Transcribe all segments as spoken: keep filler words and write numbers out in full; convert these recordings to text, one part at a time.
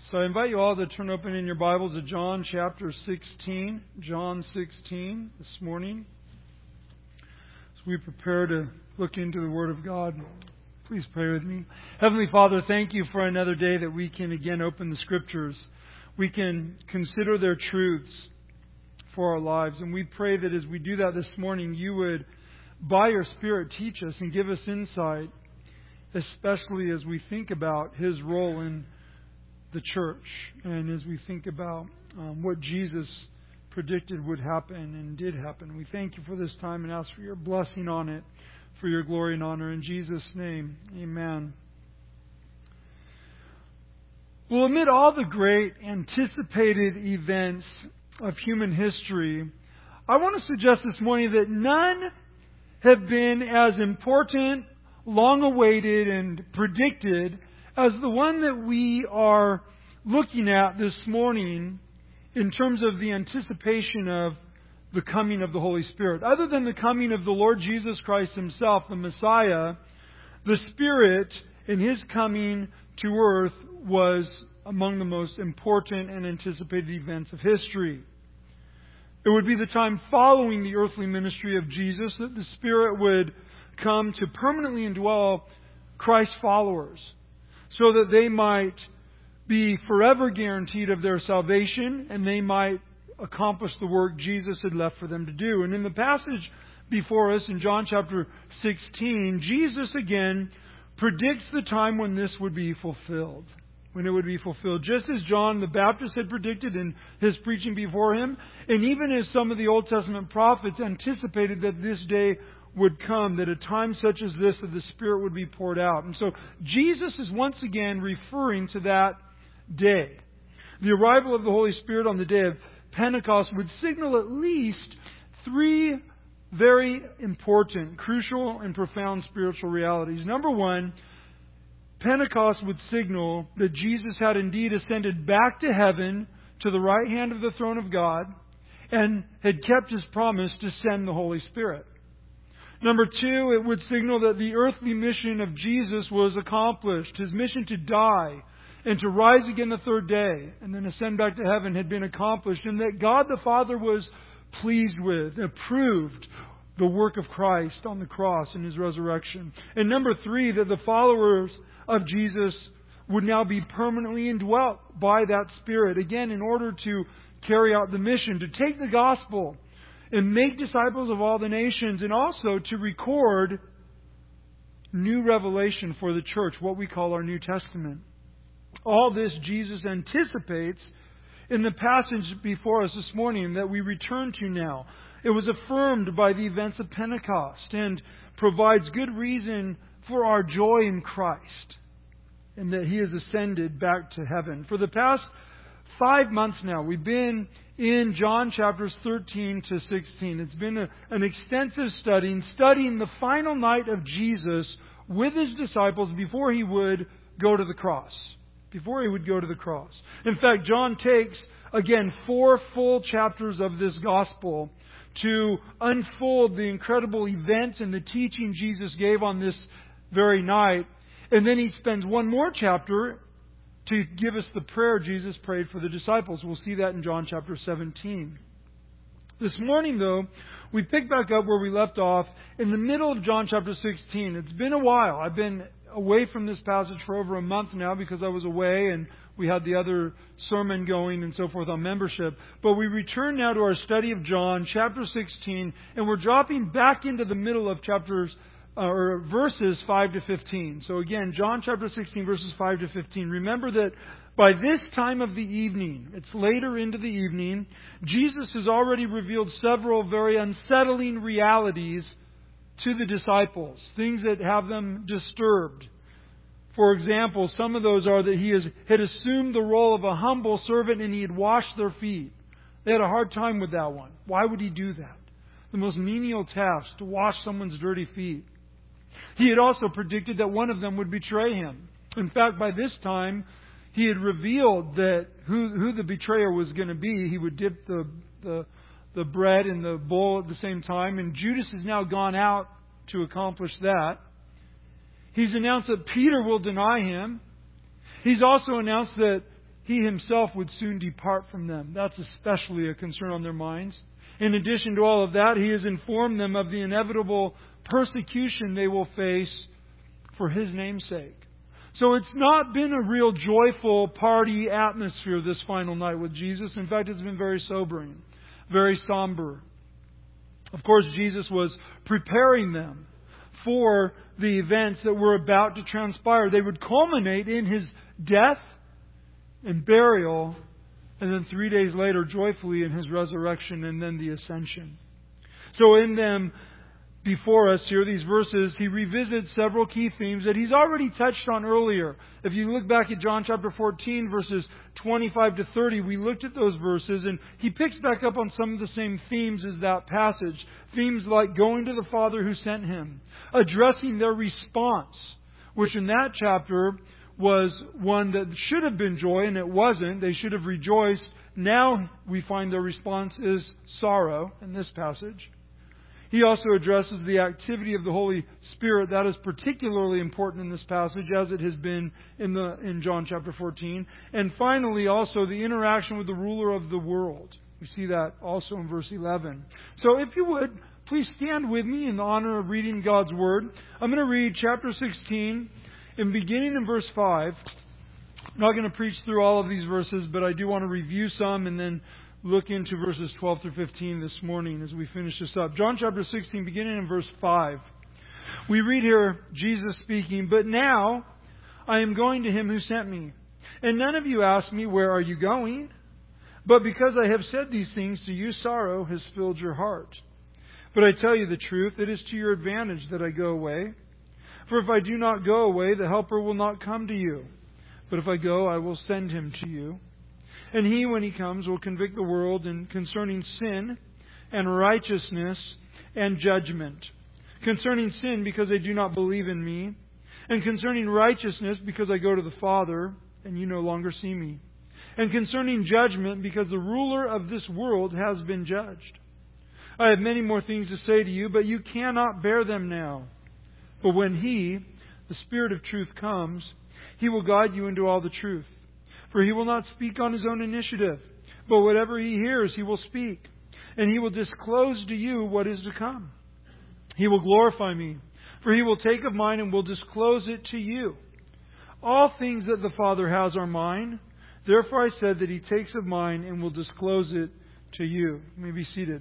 So I invite you all to turn open in your Bibles to John chapter sixteen. John sixteen this morning. As we prepare to look into the Word of God, please pray with me. Heavenly Father, thank you for another day that we can again open the Scriptures. We can consider their truths for our lives. And we pray that as we do that this morning, you would, by your Spirit, teach us and give us insight, especially as we think about His role in the church, and as we think about um, what Jesus predicted would happen and did happen. We thank you for this time and ask for your blessing on it, for your glory and honor. In Jesus' name, amen. Well, amid all the great anticipated events of human history, I want to suggest this morning that none have been as important, long-awaited, and predicted as the one that we are looking at this morning in terms of the anticipation of the coming of the Holy Spirit. Other than the coming of the Lord Jesus Christ Himself, the Messiah, the Spirit in His coming to earth was among the most important and anticipated events of history. It would be the time following the earthly ministry of Jesus that the Spirit would come to permanently indwell Christ's followers, so that they might be forever guaranteed of their salvation and they might accomplish the work Jesus had left for them to do. And in the passage before us in John chapter sixteen, Jesus again predicts the time when this would be fulfilled. When it would be fulfilled. Just as John the Baptist had predicted in his preaching before him, and even as some of the Old Testament prophets anticipated that this day would come, that a time such as this, that the Spirit would be poured out. And so Jesus is once again referring to that day. The arrival of the Holy Spirit on the day of Pentecost would signal at least three very important, crucial, and profound spiritual realities. Number one, Pentecost would signal that Jesus had indeed ascended back to heaven to the right hand of the throne of God and had kept His promise to send the Holy Spirit. Number two, it would signal that the earthly mission of Jesus was accomplished. His mission to die and to rise again the third day and then ascend back to heaven had been accomplished, and that God the Father was pleased with, approved the work of Christ on the cross and His resurrection. And number three, that the followers of Jesus would now be permanently indwelt by that Spirit, again, in order to carry out the mission, to take the gospel and make disciples of all the nations, and also to record new revelation for the church, what we call our New Testament. All this Jesus anticipates in the passage before us this morning that we return to now. It was affirmed by the events of Pentecost and provides good reason for our joy in Christ, and that He has ascended back to heaven. For the past five months now, we've been in John chapters thirteen to sixteen. It's been a, an extensive study, studying the final night of Jesus with His disciples before He would go to the cross. Before He would go to the cross. In fact, John takes, again, four full chapters of this gospel to unfold the incredible events and the teaching Jesus gave on this very night. And then he spends one more chapter to give us the prayer Jesus prayed for the disciples. We'll see that in John chapter seventeen. This morning, though, we pick back up where we left off in the middle of John chapter sixteen. It's been a while. I've been away from this passage for over a month now because I was away and we had the other sermon going and so forth on membership. But we return now to our study of John chapter sixteen, and we're dropping back into the middle of chapters or verses five to fifteen. So again, John chapter sixteen, verses five to fifteen. Remember that by this time of the evening, it's later into the evening, Jesus has already revealed several very unsettling realities to the disciples, things that have them disturbed. For example, some of those are that He has, had assumed the role of a humble servant and He had washed their feet. They had a hard time with that one. Why would He do that? The most menial task, to wash someone's dirty feet. He had also predicted that one of them would betray Him. In fact, by this time, He had revealed that who, who the betrayer was going to be. He would dip the, the, the bread in the bowl at the same time. And Judas has now gone out to accomplish that. He's announced that Peter will deny Him. He's also announced that He Himself would soon depart from them. That's especially a concern on their minds. In addition to all of that, He has informed them of the inevitable persecution they will face for His name's sake. So it's not been a real joyful party atmosphere this final night with Jesus. In fact, it's been very sobering, very somber. Of course, Jesus was preparing them for the events that were about to transpire. They would culminate in His death and burial, and then three days later, joyfully, in His resurrection and then the ascension. So in them, before us here, these verses, He revisits several key themes that He's already touched on earlier. If you look back at John chapter fourteen, verses twenty-five to thirty, we looked at those verses, and He picks back up on some of the same themes as that passage. Themes like going to the Father who sent Him, addressing their response, which in that chapter was one that should have been joy, and it wasn't. They should have rejoiced. Now we find their response is sorrow in this passage. He also addresses the activity of the Holy Spirit. That is particularly important in this passage, as it has been in the in John chapter fourteen. And finally, also the interaction with the ruler of the world. We see that also in verse eleven. So if you would, please stand with me in the honor of reading God's Word. I'm going to read chapter sixteen, and beginning in verse five. I'm not going to preach through all of these verses, but I do want to review some and then look into verses twelve through fifteen this morning as we finish this up. John chapter sixteen, beginning in verse five. We read here Jesus speaking, "But now I am going to Him who sent me. And none of you ask me, 'Where are you going?' But because I have said these things to you, sorrow has filled your heart. But I tell you the truth, it is to your advantage that I go away. For if I do not go away, the Helper will not come to you. But if I go, I will send Him to you. And He, when He comes, will convict the world in concerning sin and righteousness and judgment. Concerning sin, because they do not believe in me. And concerning righteousness, because I go to the Father, and you no longer see me. And concerning judgment, because the ruler of this world has been judged. I have many more things to say to you, but you cannot bear them now. But when He, the Spirit of truth, comes, He will guide you into all the truth. For He will not speak on His own initiative, but whatever He hears, He will speak. And He will disclose to you what is to come. He will glorify me, for He will take of mine and will disclose it to you. All things that the Father has are mine. Therefore I said that He takes of mine and will disclose it to you." You may be seated.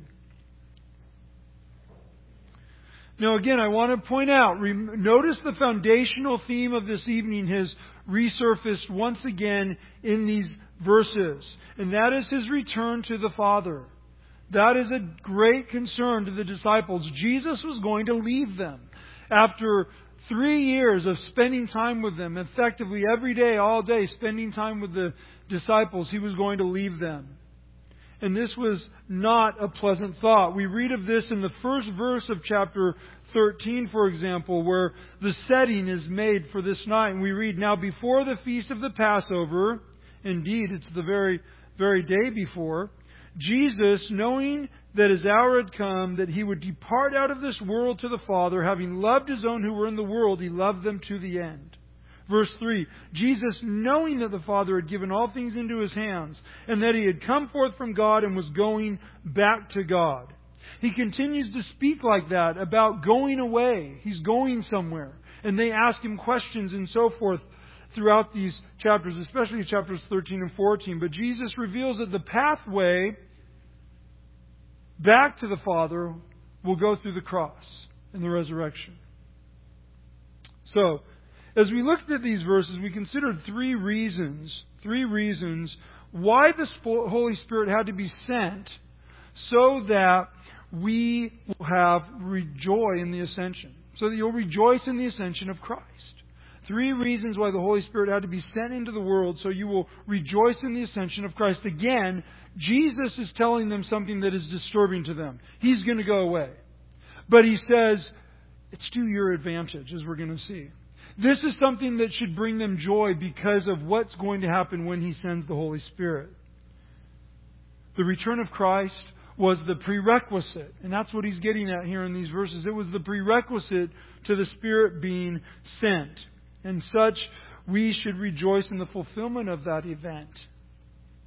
Now again, I want to point out, notice the foundational theme of this evening has resurfaced once again in these verses. And that is His return to the Father. That is a great concern to the disciples. Jesus was going to leave them. After three years of spending time with them, effectively every day, all day, spending time with the disciples, He was going to leave them. And this was not a pleasant thought. We read of this in the first verse of chapter thirteen, for example, where the setting is made for this night. And we read, "Now before the feast of the Passover," indeed, it's the very, very day before, "Jesus, knowing that His hour had come, that He would depart out of this world to the Father, having loved His own who were in the world, He loved them to the end." Verse three, "Jesus, knowing that the Father had given all things into His hands, and that He had come forth from God and was going back to God." He continues to speak like that about going away. He's going somewhere. And they ask Him questions and so forth throughout these chapters, especially chapters thirteen and fourteen. But Jesus reveals that the pathway back to the Father will go through the cross and the resurrection. So, as we looked at these verses, we considered three reasons, three reasons why the Holy Spirit had to be sent so that we will have joy in the ascension. So that you'll rejoice in the ascension of Christ. Three reasons why the Holy Spirit had to be sent into the world so you will rejoice in the ascension of Christ. Again, Jesus is telling them something that is disturbing to them. He's going to go away. But He says, it's to your advantage, as we're going to see. This is something that should bring them joy because of what's going to happen when He sends the Holy Spirit. The return of Christ was the prerequisite. And that's what He's getting at here in these verses. It was the prerequisite to the Spirit being sent. And such, we should rejoice in the fulfillment of that event.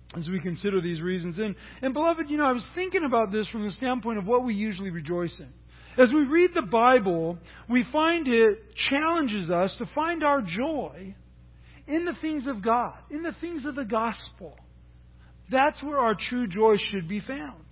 as we consider these reasons. And, and beloved, you know, I was thinking about this from the standpoint of what we usually rejoice in. As we read the Bible, we find it challenges us to find our joy in the things of God, in the things of the gospel. That's where our true joy should be found.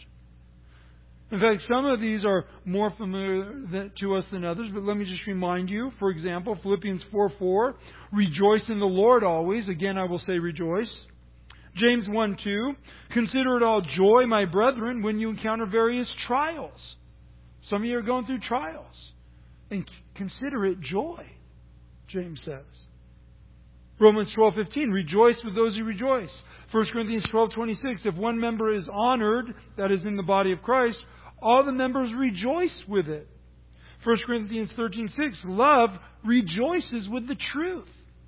In fact, some of these are more familiar to us than others, but let me just remind you, for example, Philippians four four, rejoice in the Lord always. Again, I will say rejoice. James one two, consider it all joy, my brethren, when you encounter various trials. Some of you are going through trials. And consider it joy, James says. Romans twelve fifteen, rejoice with those who rejoice. First Corinthians twelve twenty-six, if one member is honored, that is in the body of Christ, all the members rejoice with it. First Corinthians thirteen six, love rejoices with the truth.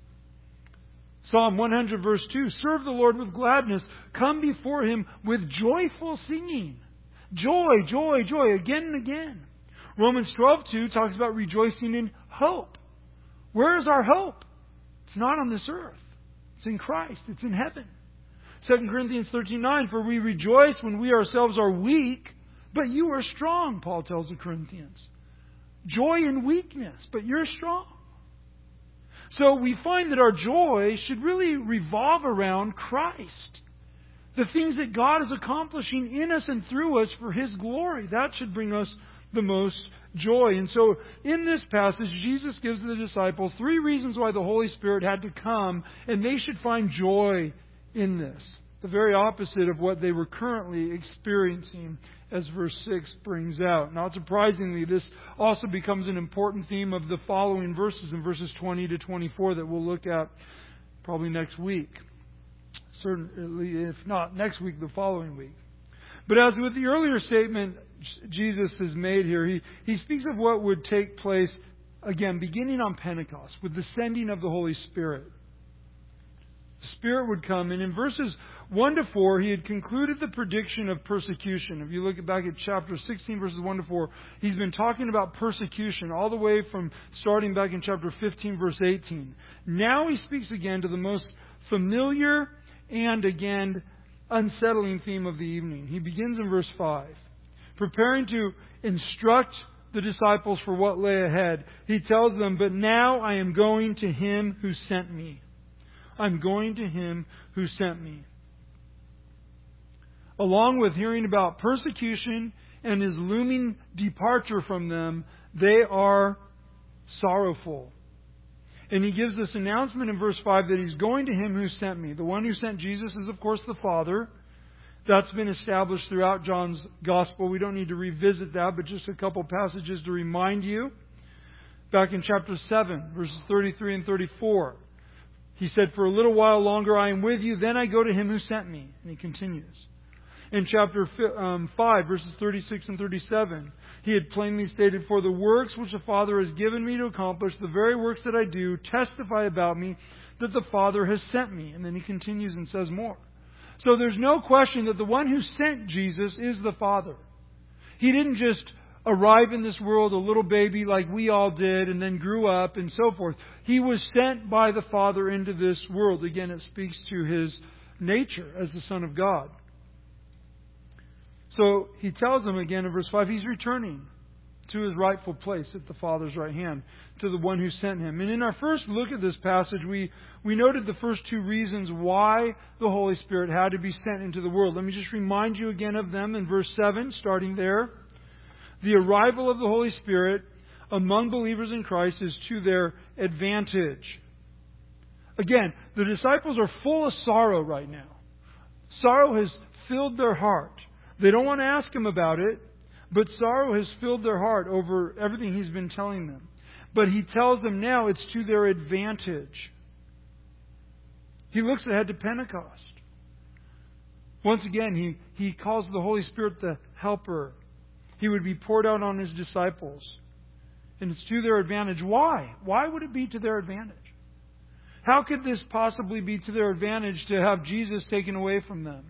Psalm one hundred verse two, serve the Lord with gladness. Come before Him with joyful singing. Joy, joy, joy, again and again. Romans twelve two talks about rejoicing in hope. Where is our hope? It's not on this earth. It's in Christ. It's in heaven. Second Corinthians thirteen nine, for we rejoice when we ourselves are weak, but you are strong, Paul tells the Corinthians. Joy in weakness, but you're strong. So we find that our joy should really revolve around Christ. The things that God is accomplishing in us and through us for His glory. That should bring us the most joy. And so in this passage, Jesus gives the disciples three reasons why the Holy Spirit had to come, and they should find joy in this. The very opposite of what they were currently experiencing, as verse six brings out. Not surprisingly, this also becomes an important theme of the following verses, in verses twenty to twenty-four, that we'll look at probably next week. Certainly, if not next week, the following week. But as with the earlier statement Jesus has made here, he, he speaks of what would take place, again, beginning on Pentecost, with the sending of the Holy Spirit. The Spirit would come, and in verses one to four, he had concluded the prediction of persecution. If you look back at chapter sixteen, verses one to four, he's been talking about persecution all the way from starting back in chapter fifteen, verse eighteen. Now he speaks again to the most familiar and, again, unsettling theme of the evening. He begins in verse five. Preparing to instruct the disciples for what lay ahead, he tells them, but now I am going to Him who sent me. I'm going to Him who sent me. Along with hearing about persecution and His looming departure from them, they are sorrowful. And he gives this announcement in verse five that He's going to Him who sent me. The one who sent Jesus is, of course, the Father. That's been established throughout John's Gospel. We don't need to revisit that, but just a couple passages to remind you. Back in chapter seven, verses thirty-three and thirty-four. He said, for a little while longer I am with you, then I go to Him who sent me. And he continues. In chapter five, verses thirty-six and thirty-seven, he had plainly stated, for the works which the Father has given me to accomplish, the very works that I do, testify about me that the Father has sent me. And then he continues and says more. So there's no question that the one who sent Jesus is the Father. He didn't just arrive in this world a little baby like we all did and then grew up and so forth. He was sent by the Father into this world. Again, it speaks to His nature as the Son of God. So he tells them again in verse five, He's returning to His rightful place at the Father's right hand, to the one who sent Him. And in our first look at this passage, we, we noted the first two reasons why the Holy Spirit had to be sent into the world. Let me just remind you again of them in verse seven, starting there. The arrival of the Holy Spirit among believers in Christ is to their advantage. Again, the disciples are full of sorrow right now. Sorrow has filled their heart. They don't want to ask Him about it, but sorrow has filled their heart over everything He's been telling them. But He tells them now it's to their advantage. He looks ahead to Pentecost. Once again, He, he calls the Holy Spirit the Helper. He would be poured out on His disciples. And it's to their advantage. Why? Why would it be to their advantage? How could this possibly be to their advantage to have Jesus taken away from them?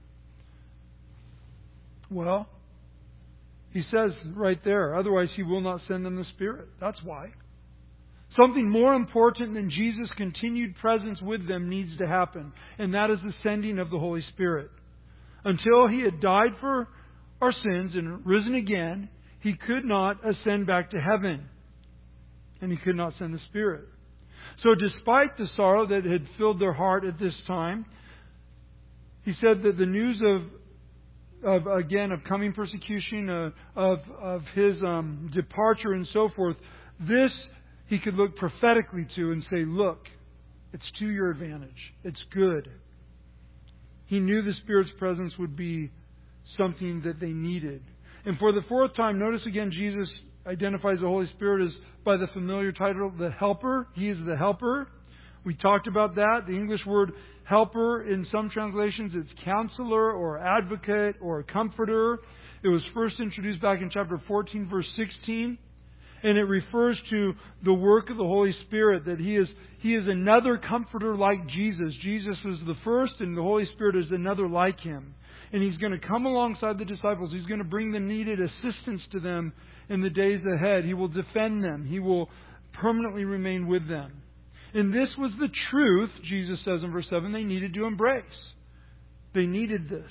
Well, He says right there, otherwise He will not send them the Spirit. That's why. Something more important than Jesus' continued presence with them needs to happen, and that is the sending of the Holy Spirit. Until He had died for our sins and risen again, He could not ascend back to heaven. And He could not send the Spirit. So despite the sorrow that had filled their heart at this time, He said that the news of, of again, of coming persecution, uh, of, of His um, departure and so forth, this He could look prophetically to and say, look, it's to your advantage. It's good. He knew the Spirit's presence would be something that they needed. And for the fourth time, notice again, Jesus identifies the Holy Spirit as by the familiar title, the Helper. He is the Helper. We talked about that. The English word helper, in some translations, it's counselor or advocate or comforter. It was first introduced back in chapter fourteen, verse sixteen. And it refers to the work of the Holy Spirit, that He is He is another comforter like Jesus. Jesus was the first, and the Holy Spirit is another like Him. And He's going to come alongside the disciples. He's going to bring the needed assistance to them in the days ahead. He will defend them. He will permanently remain with them. And this was the truth, Jesus says in verse seven, they needed to embrace. They needed this.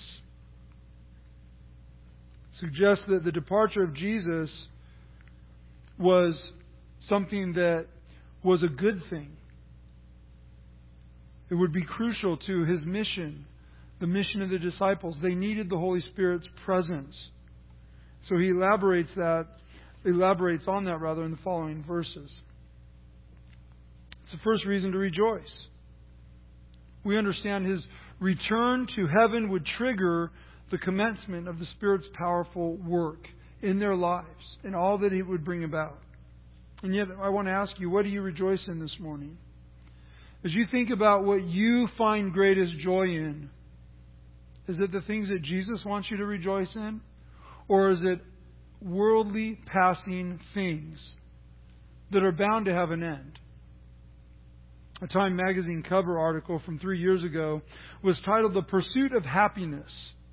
Suggests that the departure of Jesus was something that was a good thing. It would be crucial to His mission, the mission of the disciples. They needed the Holy Spirit's presence. So He elaborates that, elaborates on that rather in the following verses. It's the first reason to rejoice. We understand His return to heaven would trigger the commencement of the Spirit's powerful work in their lives and all that He would bring about. And yet, I want to ask you, what do you rejoice in this morning? As you think about what you find greatest joy in, is it the things that Jesus wants you to rejoice in? Or is it worldly, passing things that are bound to have an end? A Time magazine cover article from three years ago was titled The Pursuit of Happiness.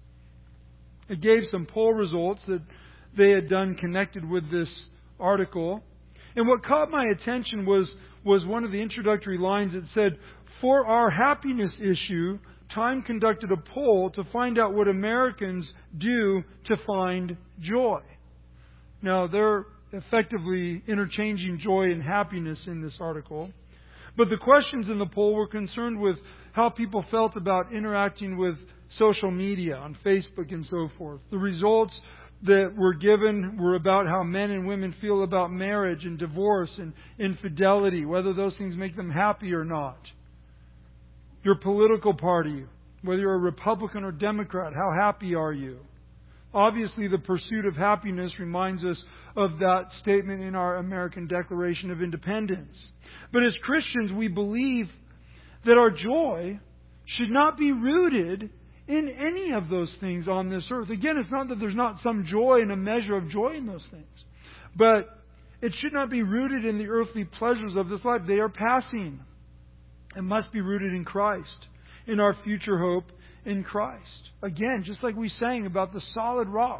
It gave some poll results that they had done connected with this article. And what caught my attention was, was one of the introductory lines that said, for our happiness issue, Time conducted a poll to find out what Americans do to find joy. Now, they're effectively interchanging joy and happiness in this article. But the questions in the poll were concerned with how people felt about interacting with social media on Facebook and so forth. The results that were given were about how men and women feel about marriage and divorce and infidelity, whether those things make them happy or not. Your political party, whether you're a Republican or Democrat, how happy are you? Obviously, the pursuit of happiness reminds us of that statement in our American Declaration of Independence. But as Christians, we believe that our joy should not be rooted in any of those things on this earth. Again, it's not that there's not some joy and a measure of joy in those things. But it should not be rooted in the earthly pleasures of this life. They are passing. It must be rooted in Christ, in our future hope in Christ. Again, just like we sang about the solid rock.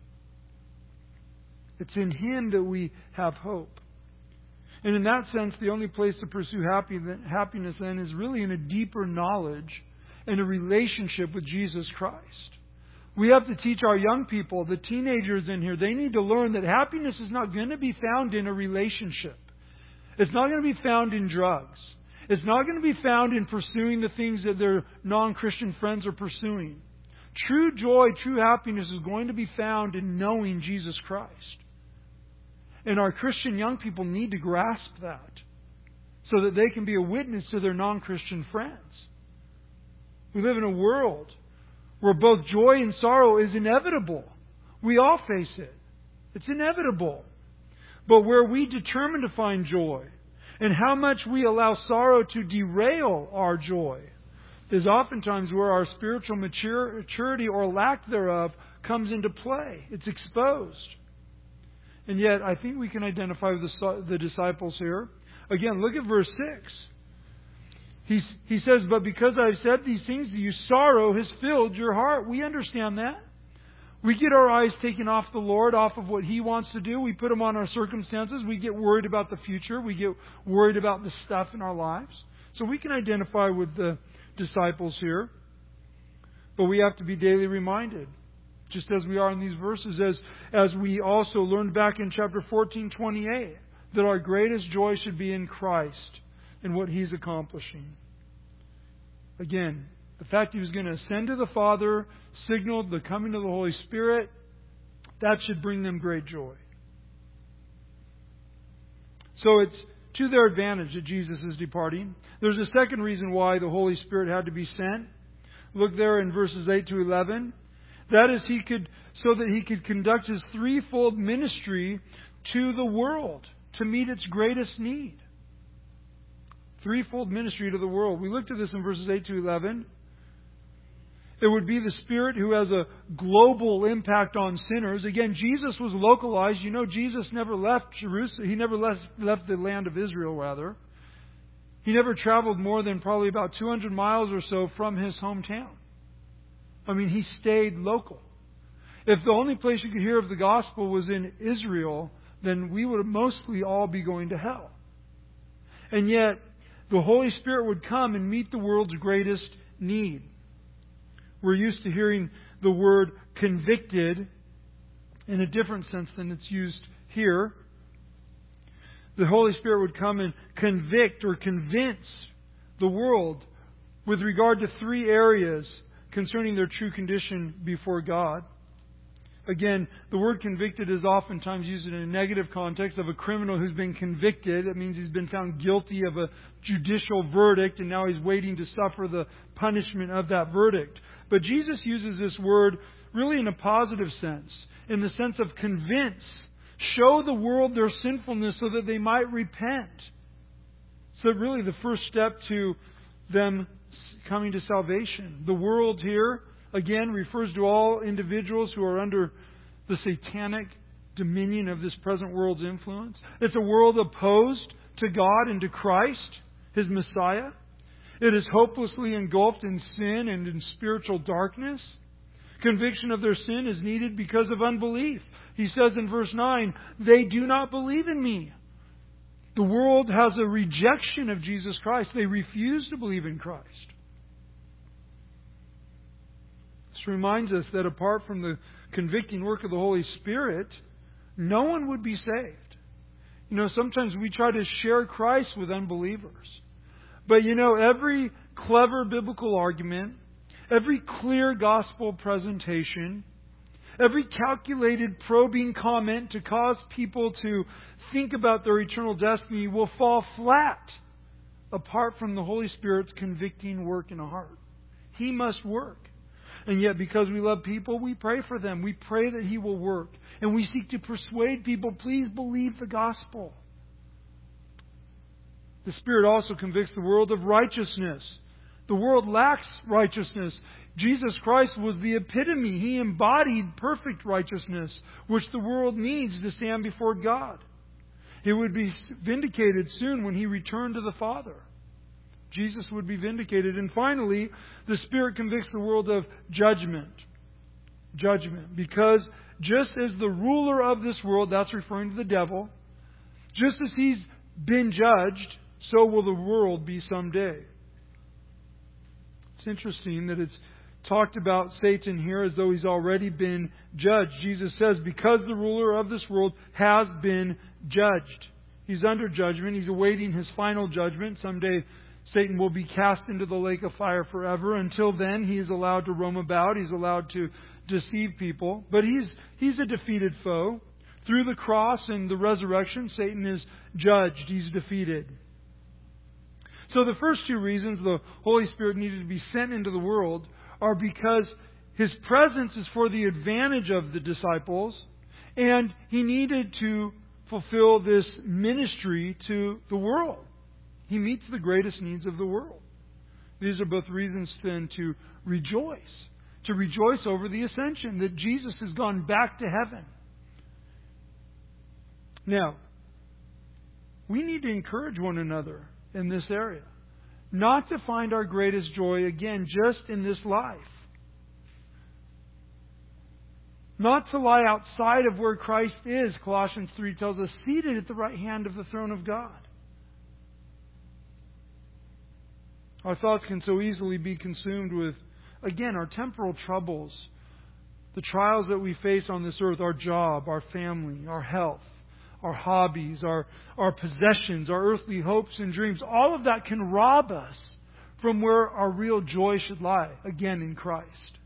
It's in Him that we have hope. And in that sense, the only place to pursue happy, happiness then is really in a deeper knowledge and a relationship with Jesus Christ. We have to teach our young people, the teenagers in here, they need to learn that happiness is not going to be found in a relationship. It's not going to be found in drugs. It's not going to be found in pursuing the things that their non-Christian friends are pursuing. True joy, true happiness is going to be found in knowing Jesus Christ. And our Christian young people need to grasp that so that they can be a witness to their non-Christian friends. We live in a world where both joy and sorrow is inevitable. We all face it. It's inevitable. But where we determine to find joy and how much we allow sorrow to derail our joy is oftentimes where our spiritual maturity or lack thereof comes into play. It's exposed. And yet, I think we can identify with the, the disciples here. Again, look at verse six. He, he says, but because I've said these things to you, sorrow has filled your heart. We understand that. We get our eyes taken off the Lord, off of what He wants to do. We put them on our circumstances. We get worried about the future. We get worried about the stuff in our lives. So we can identify with the disciples here. But we have to be daily reminded, just as we are in these verses, as, as we also learned back in chapter fourteen twenty-eight, that our greatest joy should be in Christ and what He's accomplishing. Again, the fact He was going to ascend to the Father signaled the coming of the Holy Spirit. That should bring them great joy. So it's to their advantage that Jesus is departing. There's a second reason why the Holy Spirit had to be sent. Look there in verses eight to eleven. That is, he could, so that He could conduct His threefold ministry to the world to meet its greatest need. Threefold ministry to the world. We looked at this in verses eight to eleven. It would be the Spirit who has a global impact on sinners. Again, Jesus was localized. You know, Jesus never left Jerusalem. He never left, left the land of Israel, rather. He never traveled more than probably about two hundred miles or so from his hometown. I mean, He stayed local. If the only place you could hear of the gospel was in Israel, then we would mostly all be going to hell. And yet, the Holy Spirit would come and meet the world's greatest need. We're used to hearing the word convicted in a different sense than it's used here. The Holy Spirit would come and convict or convince the world with regard to three areas concerning their true condition before God. Again, the word convicted is oftentimes used in a negative context of a criminal who's been convicted. It means he's been found guilty of a judicial verdict and now he's waiting to suffer the punishment of that verdict. But Jesus uses this word really in a positive sense, in the sense of convince, show the world their sinfulness so that they might repent. So really the first step to them coming to salvation. The world here, again, refers to all individuals who are under the satanic dominion of this present world's influence. It's a world opposed to God and to Christ, His Messiah. It is hopelessly engulfed in sin and in spiritual darkness. Conviction of their sin is needed because of unbelief. He says in verse nine, they do not believe in me. The world has a rejection of Jesus Christ. They refuse to believe in Christ. This reminds us that apart from the convicting work of the Holy Spirit, no one would be saved. You know, sometimes we try to share Christ with unbelievers. But you know, every clever biblical argument, every clear gospel presentation, every calculated probing comment to cause people to think about their eternal destiny will fall flat apart from the Holy Spirit's convicting work in a heart. He must work. And yet, because we love people, we pray for them. We pray that He will work. And we seek to persuade people, please believe the gospel. The Spirit also convicts the world of righteousness. The world lacks righteousness. Jesus Christ was the epitome. He embodied perfect righteousness, which the world needs to stand before God. It would be vindicated soon when He returned to the Father. Jesus would be vindicated. And finally, the Spirit convicts the world of judgment. Judgment. Because just as the ruler of this world, that's referring to the devil, just as he's been judged, so will the world be someday. It's interesting that it's talked about Satan here as though he's already been judged. Jesus says, because the ruler of this world has been judged. He's under judgment. He's awaiting his final judgment. Someday Satan will be cast into the lake of fire forever. Until then, he is allowed to roam about. He's allowed to deceive people. But he's he's a defeated foe. Through the cross and the resurrection, Satan is judged. He's defeated. So the first two reasons the Holy Spirit needed to be sent into the world are because His presence is for the advantage of the disciples, and He needed to fulfill this ministry to the world. He meets the greatest needs of the world. These are both reasons then to rejoice. To rejoice over the ascension, that Jesus has gone back to heaven. Now, we need to encourage one another in this area. Not to find our greatest joy, again, just in this life. Not to lie outside of where Christ is, Colossians three tells us, seated at the right hand of the throne of God. Our thoughts can so easily be consumed with again, our temporal troubles, the trials that we face on this earth, our job, our family, our health, our hobbies, our, our possessions, our earthly hopes and dreams, all of that can rob us from where our real joy should lie, again, in Christ.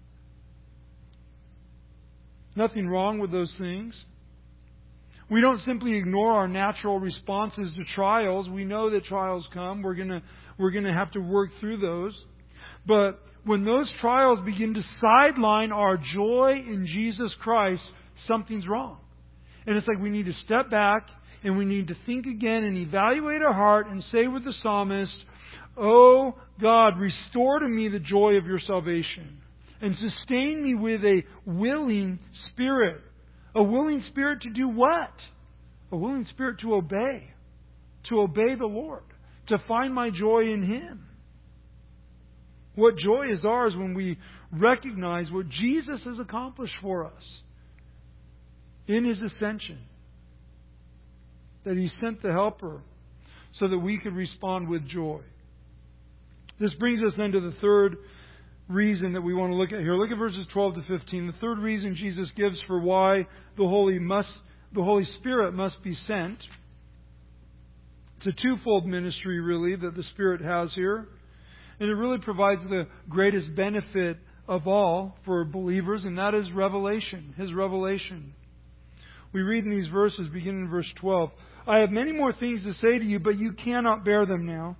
Nothing wrong with those things. We don't simply ignore our natural responses to trials. We know that trials come. We're going to we're going to have to work through those. But when those trials begin to sideline our joy in Jesus Christ, something's wrong. And it's like we need to step back and we need to think again and evaluate our heart and say with the psalmist, "Oh God, restore to me the joy of your salvation and sustain me with a willing spirit." A willing spirit to do what? A willing spirit to obey. To obey the Lord. To find my joy in Him. What joy is ours when we recognize what Jesus has accomplished for us in His ascension. That He sent the Helper so that we could respond with joy. This brings us then to the third reason that we want to look at here. Look at verses twelve to fifteen. The third reason Jesus gives for why the Holy must, the Holy Spirit must be sent. It's a twofold ministry, really, that the Spirit has here. And it really provides the greatest benefit of all for believers, and that is revelation, His revelation. We read in these verses, beginning in verse twelve, "I have many more things to say to you, but you cannot bear them now.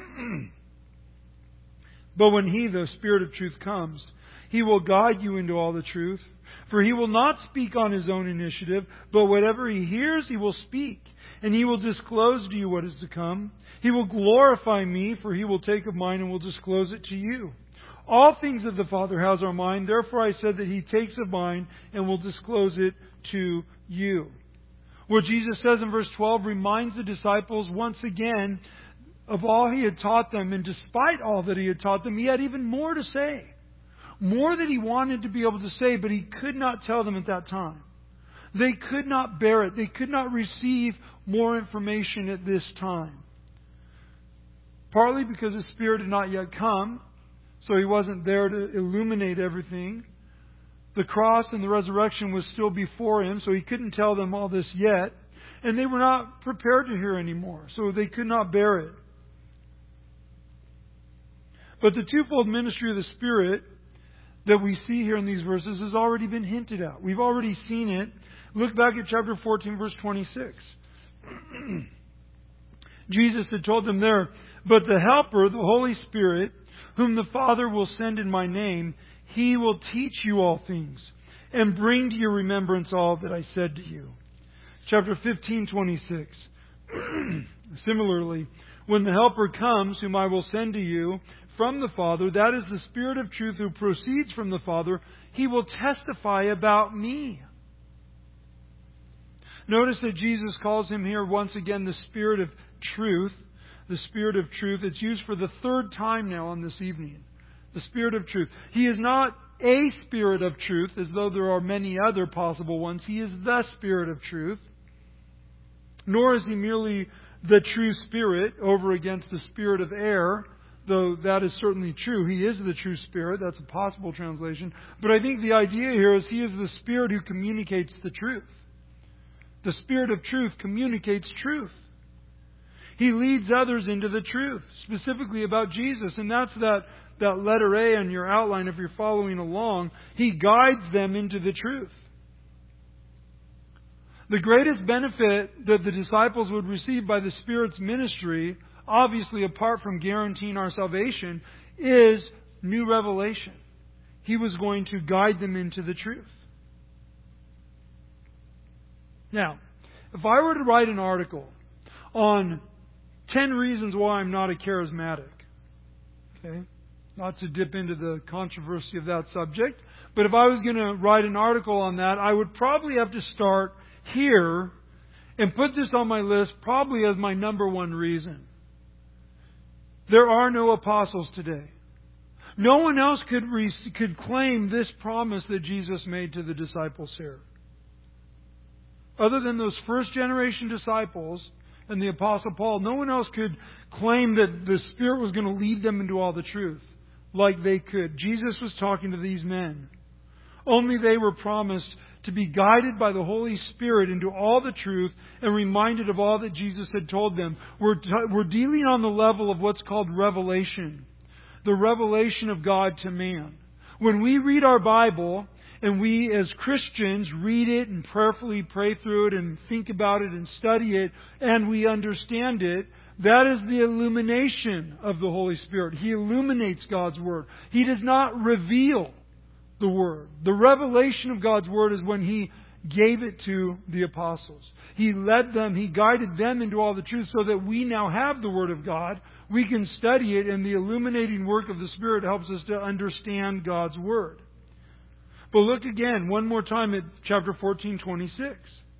But when He, the Spirit of truth, comes, He will guide you into all the truth. For He will not speak on His own initiative, but whatever He hears, He will speak. And He will disclose to you what is to come. He will glorify Me, for He will take of mine and will disclose it to you. All things that the Father has are mine. Therefore I said that He takes of mine and will disclose it to you." What Jesus says in verse twelve reminds the disciples once again of all He had taught them, and despite all that He had taught them, He had even more to say. More that He wanted to be able to say, but He could not tell them at that time. They could not bear it. They could not receive more information at this time. Partly because the Spirit had not yet come, so He wasn't there to illuminate everything. The cross and the resurrection was still before Him, so He couldn't tell them all this yet. And they were not prepared to hear anymore, so they could not bear it. But the twofold ministry of the Spirit that we see here in these verses has already been hinted at. We've already seen it. Look back at chapter fourteen, verse twenty-six. Jesus had told them there, "But the Helper, the Holy Spirit, whom the Father will send in My name, He will teach you all things and bring to your remembrance all that I said to you." Chapter fifteen, twenty-six. "Similarly, when the Helper comes, whom I will send to you from the Father, that is the Spirit of truth who proceeds from the Father, He will testify about Me." Notice that Jesus calls Him here once again the Spirit of truth. The Spirit of truth. It's used for the third time now on this evening. The Spirit of truth. He is not a Spirit of truth, as though there are many other possible ones. He is the Spirit of truth. Nor is He merely the true Spirit over against the spirit of error, though that is certainly true. He is the true Spirit. That's a possible translation. But I think the idea here is He is the Spirit who communicates the truth. The Spirit of truth communicates truth. He leads others into the truth, specifically about Jesus. And that's that, that letter A on your outline if you're following along. He guides them into the truth. The greatest benefit that the disciples would receive by the Spirit's ministry, obviously apart from guaranteeing our salvation, is new revelation. He was going to guide them into the truth. Now, if I were to write an article on ten reasons why I'm not a charismatic, okay, not to dip into the controversy of that subject, but if I was going to write an article on that, I would probably have to start here and put this on my list probably as my number one reason. There are no apostles today. No one else could re- could claim this promise that Jesus made to the disciples here. Other than those first generation disciples and the Apostle Paul, no one else could claim that the Spirit was going to lead them into all the truth. like they could. Jesus was talking to these men. Only they were promised to be guided by the Holy Spirit into all the truth and reminded of all that Jesus had told them. We're, t- we're dealing on the level of what's called revelation. The revelation of God to man. When we read our Bible, and we as Christians read it and prayerfully pray through it and think about it and study it, and we understand it, that is the illumination of the Holy Spirit. He illuminates God's Word. He does not reveal the Word. The revelation of God's Word is when He gave it to the apostles. He led them, He guided them into all the truth so that we now have the Word of God. We can study it, and the illuminating work of the Spirit helps us to understand God's Word. But look again, one more time at chapter fourteen, twenty-six.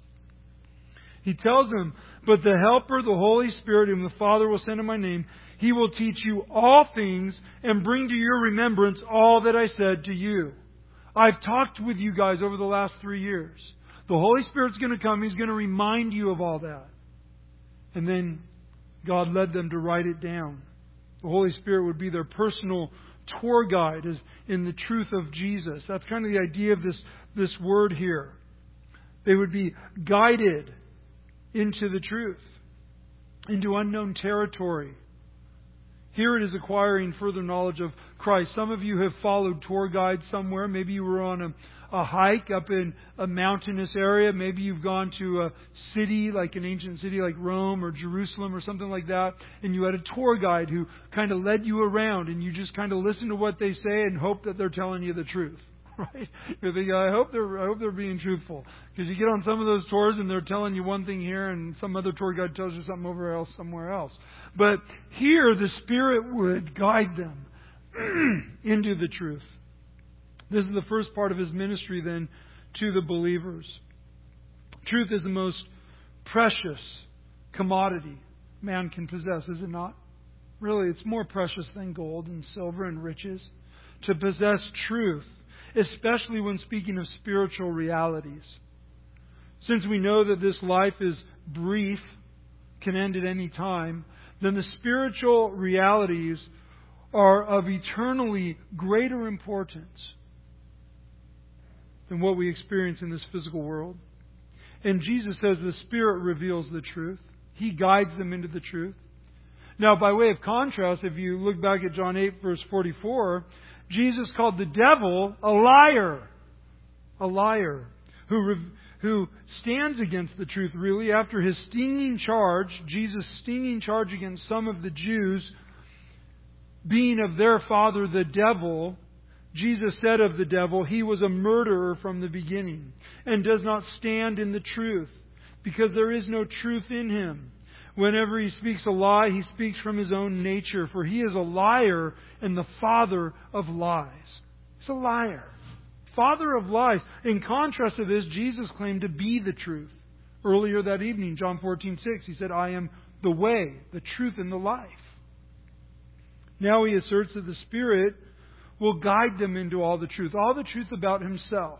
He tells them, "But the Helper, the Holy Spirit, whom the Father will send in my name, He will teach you all things and bring to your remembrance all that I said to you." I've talked with you guys over the last three years. The Holy Spirit's going to come. He's going to remind you of all that. And then God led them to write it down. The Holy Spirit would be their personal tour guide as in the truth of Jesus. That's kind of the idea of this, this word here. They would be guided into the truth, into unknown territory. Here it is acquiring further knowledge of Christ. Some of you have followed tour guides somewhere. Maybe you were on a, a hike up in a mountainous area. Maybe you've gone to a city, like an ancient city like Rome or Jerusalem or something like that, and you had a tour guide who kind of led you around, and you just kind of listen to what they say and hope that they're telling you the truth. Right? You're thinking, I hope they're, I hope they're being truthful. Because you get on some of those tours and they're telling you one thing here and some other tour guide tells you something over else somewhere else. But here the Spirit would guide them into the truth. This is the first part of His ministry then to the believers. Truth is the most precious commodity man can possess, is it not? Really, it's more precious than gold and silver and riches to possess truth, especially when speaking of spiritual realities. Since we know that this life is brief, can end at any time, then the spiritual realities are of eternally greater importance than what we experience in this physical world. And Jesus says the Spirit reveals the truth. He guides them into the truth. Now, by way of contrast, if you look back at John eight, verse forty-four, Jesus called the devil a liar. A liar who, who stands against the truth, really, after His stinging charge, Jesus' stinging charge against some of the Jews, being of their father the devil. Jesus said of the devil, he was a murderer from the beginning and does not stand in the truth, because there is no truth in him. Whenever he speaks a lie, he speaks from his own nature, for he is a liar and the father of lies. He's a liar. Father of lies. In contrast to this, Jesus claimed to be the truth. Earlier that evening, John fourteen six, He said, I am the way, the truth, and the life. Now He asserts that the Spirit will guide them into all the truth, all the truth about Himself.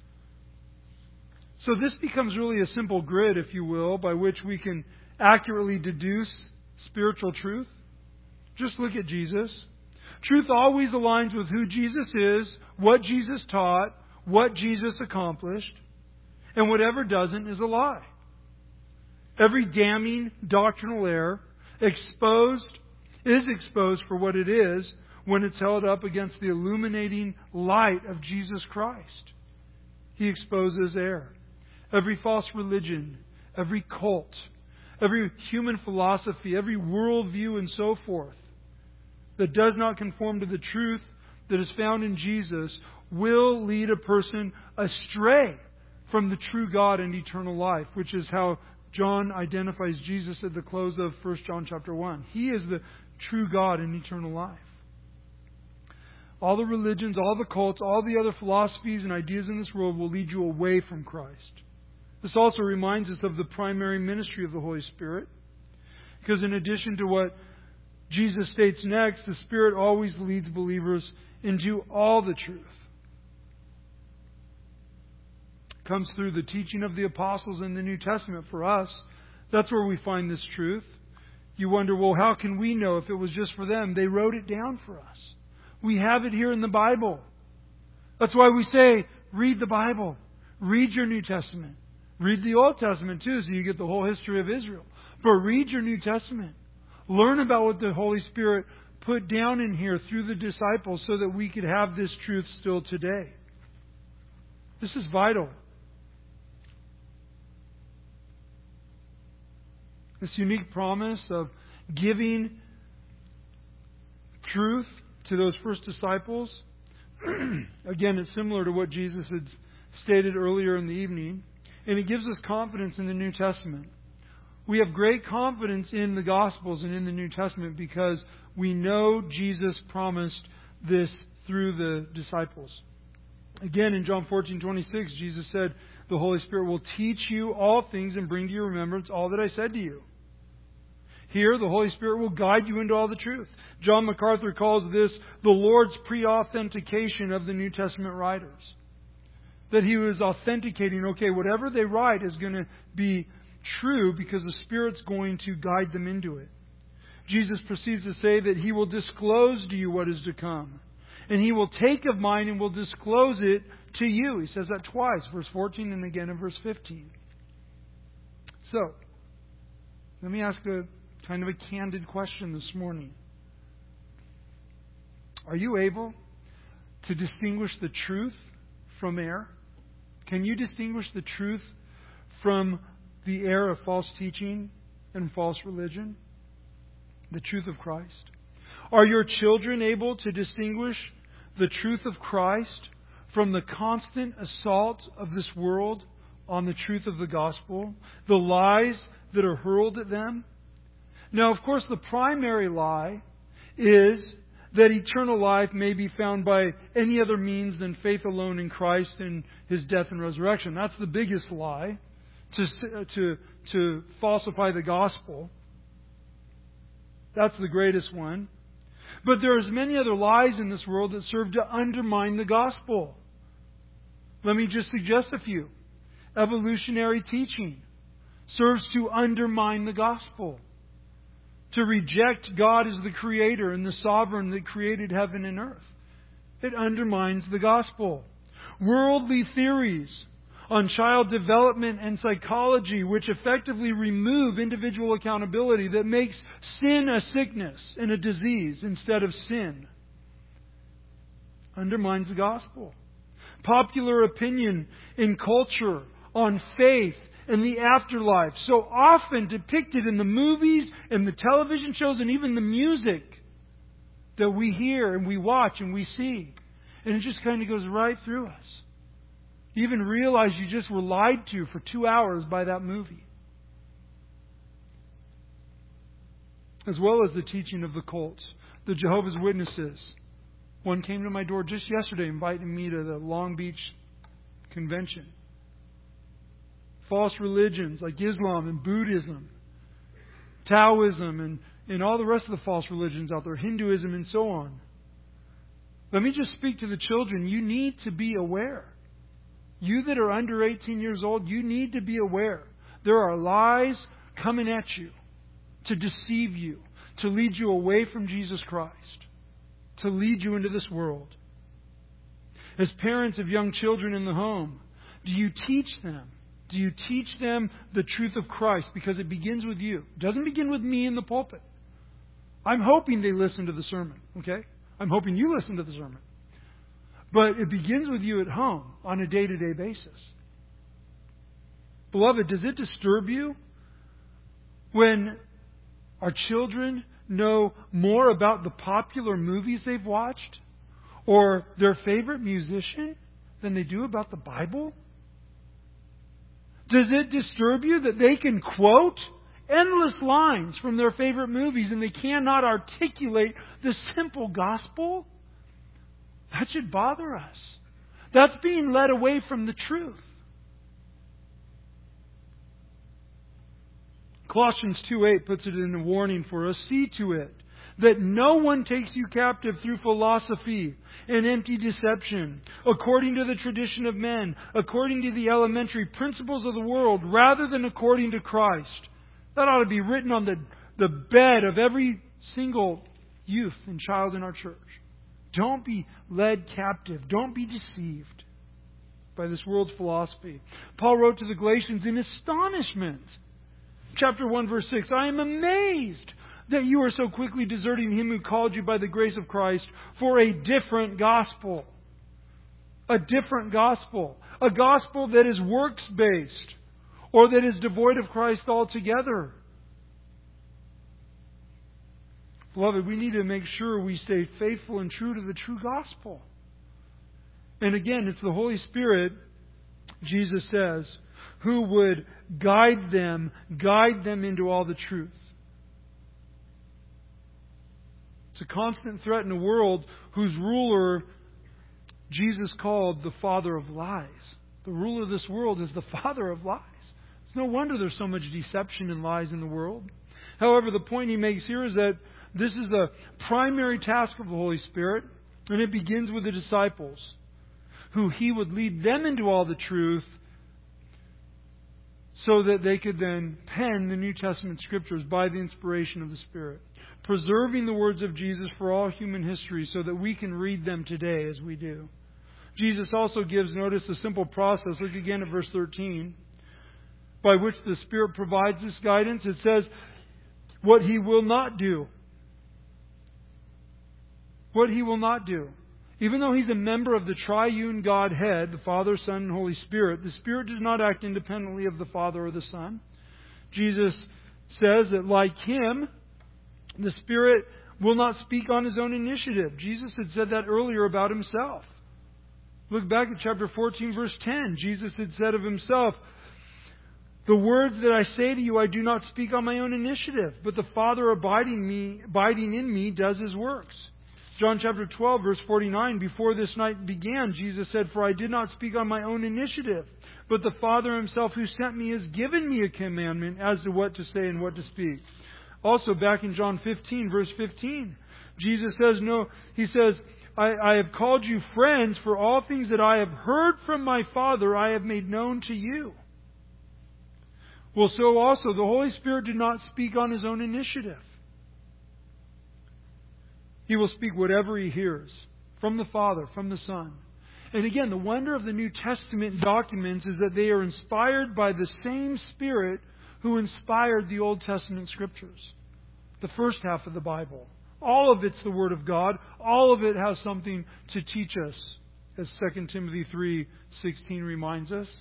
So this becomes really a simple grid, if you will, by which we can accurately deduce spiritual truth. Just look at Jesus. Truth always aligns with who Jesus is, what Jesus taught, what Jesus accomplished, and whatever doesn't is a lie. Every damning doctrinal error exposed is exposed for what it is when it's held up against the illuminating light of Jesus Christ. He exposes error. Every false religion, every cult, every human philosophy, every worldview and so forth that does not conform to the truth that is found in Jesus will lead a person astray from the true God and eternal life, which is how John identifies Jesus at the close of First John chapter one. He is the true God and eternal life. All the religions, all the cults, all the other philosophies and ideas in this world will lead you away from Christ. This also reminds us of the primary ministry of the Holy Spirit. Because in addition to what Jesus states next, the Spirit always leads believers into all the truth. It comes through the teaching of the apostles in the New Testament for us. That's where we find this truth. You wonder, well, how can we know if it was just for them? They wrote it down for us. We have it here in the Bible. That's why we say, read the Bible. Read your New Testament. Read the Old Testament too, so you get the whole history of Israel. But read your New Testament. Learn about what the Holy Spirit put down in here through the disciples so that we could have this truth still today. This is vital. This unique promise of giving truth to those first disciples. Again, it's similar to what Jesus had stated earlier in the evening. And it gives us confidence in the New Testament. We have great confidence in the Gospels and in the New Testament because we know Jesus promised this through the disciples. Again, in John fourteen twenty-six, Jesus said, the Holy Spirit will teach you all things and bring to your remembrance all that I said to you. Here, the Holy Spirit will guide you into all the truth. John MacArthur calls this the Lord's pre-authentication of the New Testament writers. That He was authenticating, okay, whatever they write is going to be true because the Spirit's going to guide them into it. Jesus proceeds to say that He will disclose to you what is to come. And He will take of mine and will disclose it to you. He says that twice, verse fourteen and again in verse fifteen. So, let me ask a kind of a candid question this morning. Are you able to distinguish the truth from error? Can you distinguish the truth from the error of false teaching and false religion? The truth of Christ? Are your children able to distinguish the truth of Christ from the constant assault of this world on the truth of the gospel? The lies that are hurled at them? Now, of course, the primary lie is that eternal life may be found by any other means than faith alone in Christ and His death and resurrection. That's the biggest lie, to, to, to falsify the gospel. That's the greatest one. But there's many other lies in this world that serve to undermine the gospel. Let me just suggest a few. Evolutionary teaching serves to undermine the gospel. To reject God as the Creator and the Sovereign that created heaven and earth. It undermines the gospel. Worldly theories on child development and psychology, which effectively remove individual accountability, that makes sin a sickness and a disease instead of sin, undermines the gospel. Popular opinion in culture on faith and the afterlife, so often depicted in the movies and the television shows and even the music that we hear and we watch and we see. And it just kind of goes right through us. You even realize you just were lied to for two hours by that movie. As well as the teaching of the cults, the Jehovah's Witnesses. One came to my door just yesterday inviting me to the Long Beach convention. False religions like Islam and Buddhism, Taoism, and, and all the rest of the false religions out there, Hinduism and so on. Let me just speak to the children. You need to be aware. You that are under eighteen years old, you need to be aware. There are lies coming at you to deceive you, to lead you away from Jesus Christ, to lead you into this world. As parents of young children in the home, do you teach them? Do you teach them the truth of Christ? Because it begins with you. It doesn't begin with me in the pulpit. I'm hoping they listen to the sermon, okay? I'm hoping you listen to the sermon. But it begins with you at home on a day-to-day basis. Beloved, does it disturb you when our children know more about the popular movies they've watched or their favorite musician than they do about the Bible? Does it disturb you that they can quote endless lines from their favorite movies and they cannot articulate the simple gospel? That should bother us. That's being led away from the truth. Colossians two eight puts it in a warning for us. See to it that no one takes you captive through philosophy and empty deception, according to the tradition of men, according to the elementary principles of the world, rather than according to Christ. That ought to be written on the, the bed of every single youth and child in our church. Don't be led captive. Don't be deceived by this world's philosophy. Paul wrote to the Galatians in astonishment. Chapter one, verse six, I am amazed that you are so quickly deserting Him who called you by the grace of Christ for a different gospel. A different gospel. A gospel that is works-based or that is devoid of Christ altogether. Beloved, we need to make sure we stay faithful and true to the true gospel. And again, it's the Holy Spirit, Jesus says, who would guide them, guide them into all the truth. It's a constant threat in a world whose ruler Jesus called the father of lies. The ruler of this world is the father of lies. It's no wonder there's so much deception and lies in the world. However, the point he makes here is that this is the primary task of the Holy Spirit, and it begins with the disciples, who He would lead them into all the truth so that they could then pen the New Testament Scriptures by the inspiration of the Spirit, preserving the words of Jesus for all human history so that we can read them today as we do. Jesus also gives, notice, a simple process. Look again at verse thirteen, by which the Spirit provides this guidance. It says, what He will not do. What He will not do. Even though He's a member of the triune Godhead, the Father, Son, and Holy Spirit, the Spirit does not act independently of the Father or the Son. Jesus says that like Him, the Spirit will not speak on His own initiative. Jesus had said that earlier about Himself. Look back at chapter fourteen, verse ten. Jesus had said of Himself, the words that I say to you, I do not speak on my own initiative, but the Father abiding me, abiding in me does His works. John chapter twelve, verse forty-nine, before this night began, Jesus said, for I did not speak on my own initiative, but the Father Himself who sent me has given me a commandment as to what to say and what to speak. Also, back in John fifteen, verse fifteen, Jesus says, no, He says, I, I have called you friends, for all things that I have heard from my Father I have made known to you. Well, so also the Holy Spirit did not speak on His own initiative. He will speak whatever He hears from the Father, from the Son. And again, the wonder of the New Testament documents is that they are inspired by the same Spirit who inspired the Old Testament Scriptures, the first half of the Bible. All of it's the Word of God. All of it has something to teach us, as Second Timothy three sixteen reminds us.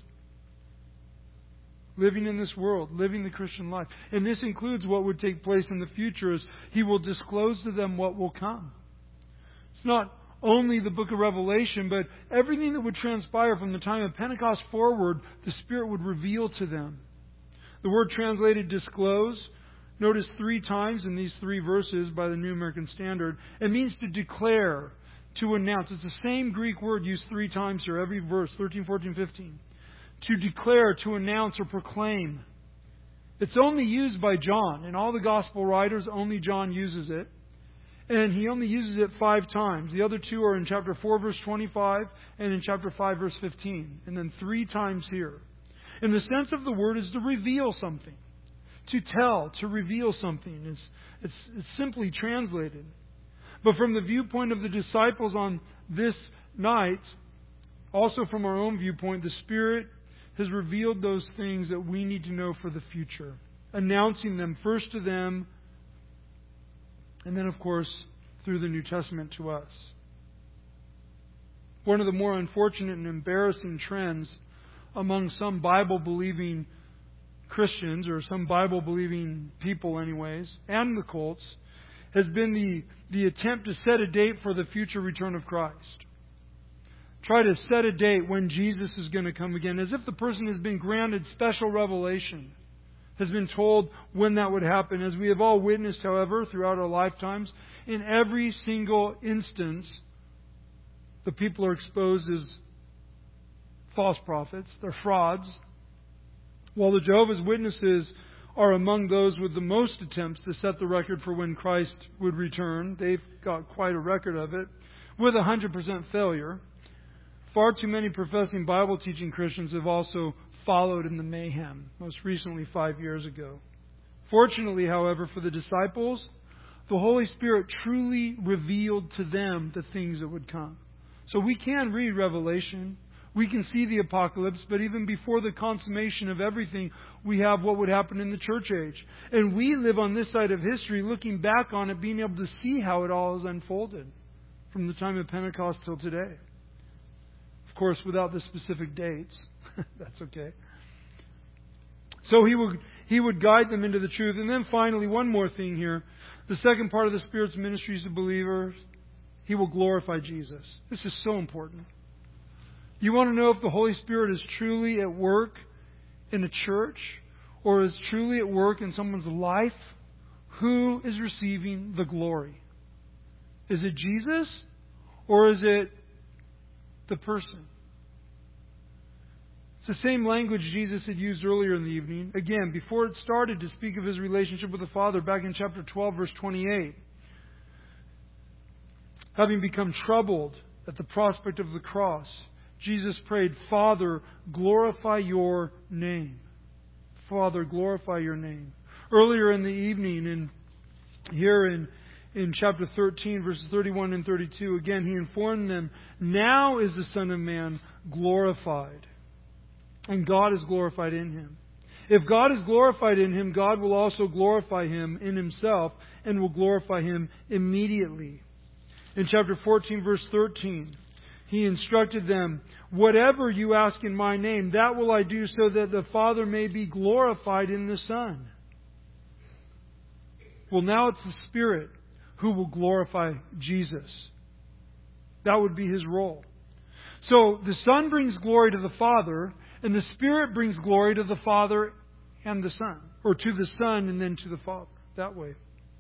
Living in this world, living the Christian life. And this includes what would take place in the future as He will disclose to them what will come. It's not only the book of Revelation, but everything that would transpire from the time of Pentecost forward, the Spirit would reveal to them. The word translated disclose, notice three times in these three verses by the New American Standard. It means to declare, to announce. It's the same Greek word used three times here, every verse, thirteen, fourteen, fifteen. To declare, to announce, or proclaim. It's only used by John. In all the Gospel writers, only John uses it. And he only uses it five times. The other two are in chapter four, verse twenty-five, and in chapter five, verse fifteen. And then three times here. And the sense of the word is to reveal something. To tell, to reveal something. It's, it's, it's simply translated. But from the viewpoint of the disciples on this night, also from our own viewpoint, the Spirit has revealed those things that we need to know for the future, announcing them first to them, and then, of course, through the New Testament to us. One of the more unfortunate and embarrassing trends among some Bible-believing Christians, or some Bible-believing people anyways, and the cults, has been the, the attempt to set a date for the future return of Christ. Try to set a date when Jesus is going to come again, as if the person has been granted special revelation, has been told when that would happen. As we have all witnessed, however, throughout our lifetimes, in every single instance, the people are exposed as false prophets. They're frauds. While the Jehovah's Witnesses are among those with the most attempts to set the record for when Christ would return, they've got quite a record of it, with one hundred percent failure. Far too many professing Bible-teaching Christians have also followed in the mayhem, most recently five years ago. Fortunately, however, for the disciples, the Holy Spirit truly revealed to them the things that would come. So we can read Revelation. We can see the apocalypse, but even before the consummation of everything, we have what would happen in the church age. And we live on this side of history, looking back on it, being able to see how it all has unfolded from the time of Pentecost till today. Of course, without the specific dates. That's okay. So he would, he would guide them into the truth. And then finally, one more thing here. The second part of the Spirit's ministry to believers, He will glorify Jesus. This is so important. You want to know if the Holy Spirit is truly at work in a church or is truly at work in someone's life? Who is receiving the glory? Is it Jesus or is it the person? It's the same language Jesus had used earlier in the evening. Again, before it started to speak of His relationship with the Father, back in chapter twelve, verse twenty-eight. Having become troubled at the prospect of the cross, Jesus prayed, Father, glorify your name. Father, glorify your name. Earlier in the evening, in here in, in chapter thirteen, verses thirty-one and thirty-two, again, He informed them, now is the Son of Man glorified, and God is glorified in Him. If God is glorified in Him, God will also glorify Him in Himself and will glorify Him immediately. In chapter fourteen, verse thirteen, He instructed them, whatever you ask in my name, that will I do so that the Father may be glorified in the Son. Well, now it's the Spirit who will glorify Jesus. That would be His role. So the Son brings glory to the Father, and the Spirit brings glory to the Father and the Son. Or to the Son and then to the Father. That way.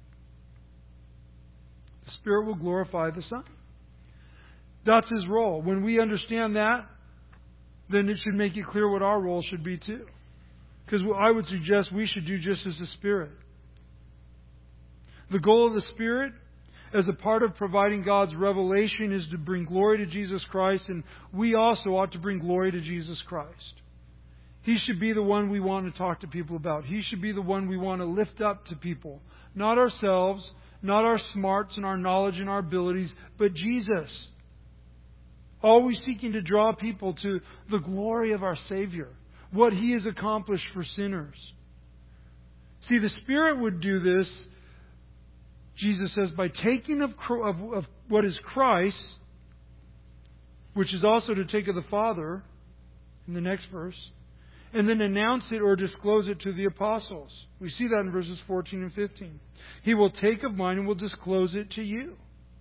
The Spirit will glorify the Son. That's His role. When we understand that, then it should make it clear what our role should be too. Because I would suggest we should do just as the Spirit. The goal of the Spirit, as a part of providing God's revelation, is to bring glory to Jesus Christ, and we also ought to bring glory to Jesus Christ. He should be the one we want to talk to people about. He should be the one we want to lift up to people. Not ourselves, not our smarts and our knowledge and our abilities, but Jesus. Always seeking to draw people to the glory of our Savior, what He has accomplished for sinners. See, the Spirit would do this, Jesus says, by taking of, of, of what is Christ, which is also to take of the Father, in the next verse, and then announce it or disclose it to the apostles. We see that in verses fourteen and fifteen. He will take of mine and will disclose it to you.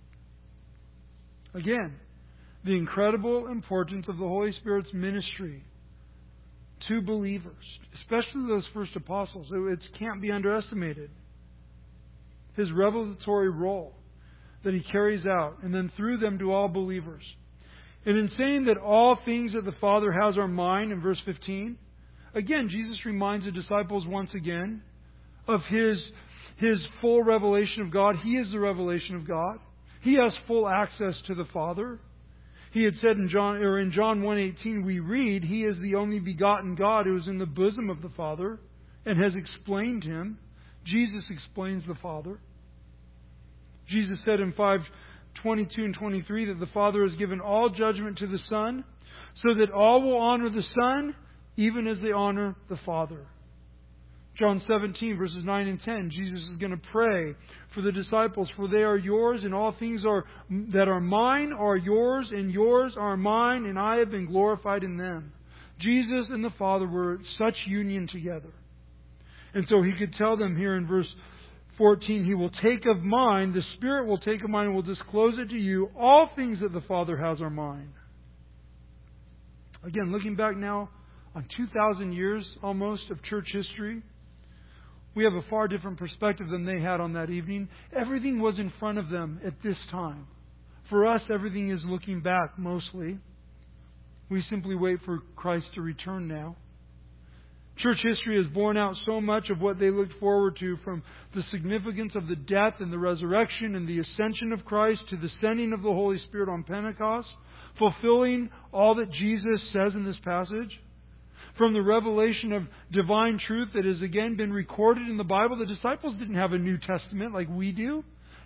Again, the incredible importance of the Holy Spirit's ministry to believers, especially those first apostles. It can't be underestimated. His revelatory role that He carries out, and then through them to all believers. And in saying that all things that the Father has are mine, in verse fifteen, again, Jesus reminds the disciples once again of His, His full revelation of God. He is the revelation of God. He has full access to the Father. He had said in John, or in John one eighteen, we read, He is the only begotten God who is in the bosom of the Father and has explained Him. Jesus explains the Father. Jesus said in five twenty-two and twenty-three that the Father has given all judgment to the Son, so that all will honor the Son, even as they honor the Father. John seventeen, verses nine and ten, Jesus is going to pray for the disciples, for they are yours, and all things are that are mine are yours, and yours are mine, and I have been glorified in them. Jesus and the Father were such union together. And so He could tell them here in verse fourteen, He will take of mine, the Spirit will take of mine and will disclose it to you. All things that the Father has are mine. Again, looking back now on two thousand years almost of church history, we have a far different perspective than they had on that evening. Everything was in front of them at this time. For us, everything is looking back mostly. We simply wait for Christ to return now. Church history has borne out so much of what they looked forward to, from the significance of the death and the resurrection and the ascension of Christ to the sending of the Holy Spirit on Pentecost, fulfilling all that Jesus says in this passage. From the revelation of divine truth that has again been recorded in the Bible. The disciples didn't have a New Testament like we do.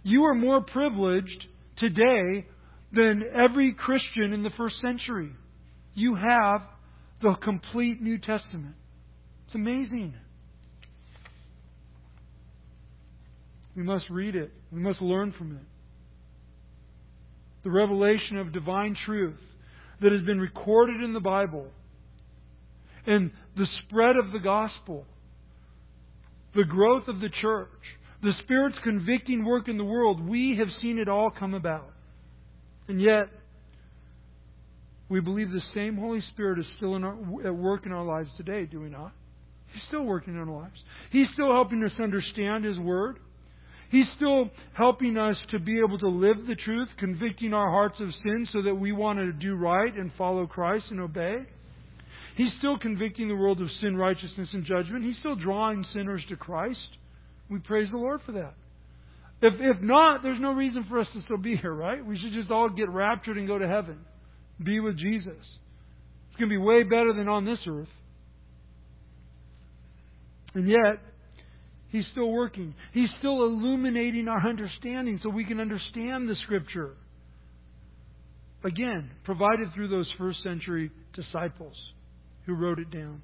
You are more privileged today than every Christian in the first century. You have the complete New Testament. It's amazing. We must read it. We must learn from it. The revelation of divine truth that has been recorded in the Bible and the spread of the gospel, the growth of the church, the Spirit's convicting work in the world, we have seen it all come about. And yet, we believe the same Holy Spirit is still in our, at work in our lives today, do we not? He's still working in our lives. He's still helping us understand His Word. He's still helping us to be able to live the truth, convicting our hearts of sin so that we want to do right and follow Christ and obey. He's still convicting the world of sin, righteousness, and judgment. He's still drawing sinners to Christ. We praise the Lord for that. If if not, there's no reason for us to still be here, right? We should just all get raptured and go to heaven. Be with Jesus. It's going to be way better than on this earth. And yet, He's still working. He's still illuminating our understanding so we can understand the Scripture. Again, provided through those first century disciples who wrote it down.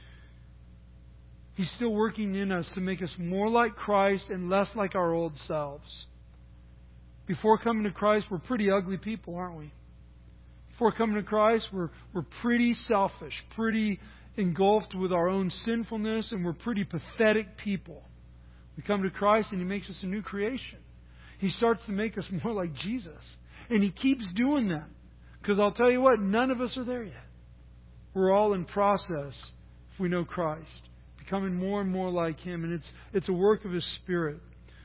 He's still working in us to make us more like Christ and less like our old selves. Before coming to Christ, we're pretty ugly people, aren't we? Before coming to Christ, we're, we're pretty selfish, pretty engulfed with our own sinfulness, and we're pretty pathetic people. We come to Christ and He makes us a new creation. He starts to make us more like Jesus. And He keeps doing that. Because I'll tell you what, none of us are there yet. We're all in process if we know Christ. Becoming more and more like Him. And it's it's a work of His Spirit.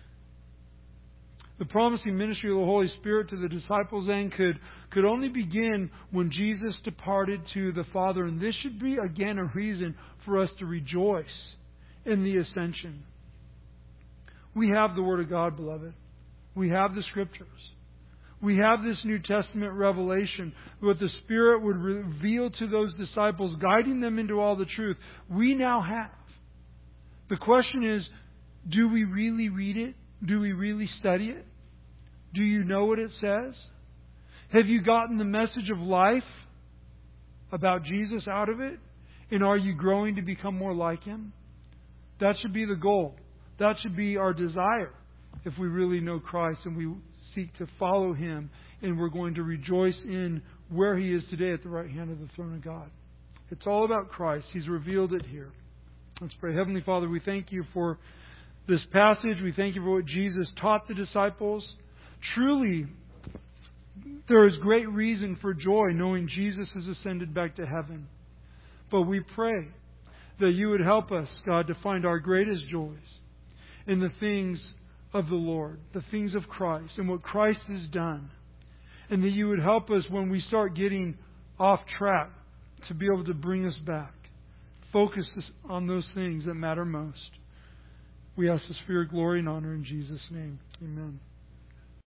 The promising ministry of the Holy Spirit to the disciples then could, could only begin when Jesus departed to the Father. And this should be, again, a reason for us to rejoice in the ascension. We have the Word of God, beloved. We have the Scriptures. We have this New Testament revelation, what the Spirit would reveal to those disciples, guiding them into all the truth. We now have. The question is, do we really read it? Do we really study it? Do you know what it says? Have you gotten the message of life about Jesus out of it? And are you growing to become more like Him? That should be the goal. That should be our desire if we really know Christ and we seek to follow Him, and we're going to rejoice in where He is today at the right hand of the throne of God. It's all about Christ. He's revealed it here. Let's pray. Heavenly Father, we thank You for this passage. We thank You for what Jesus taught the disciples. Truly, there is great reason for joy knowing Jesus has ascended back to heaven. But we pray that You would help us, God, to find our greatest joys in the things of the Lord, the things of Christ, and what Christ has done. And that You would help us when we start getting off track to be able to bring us back. Focus on those things that matter most. We ask this for Your glory and honor in Jesus' name. Amen.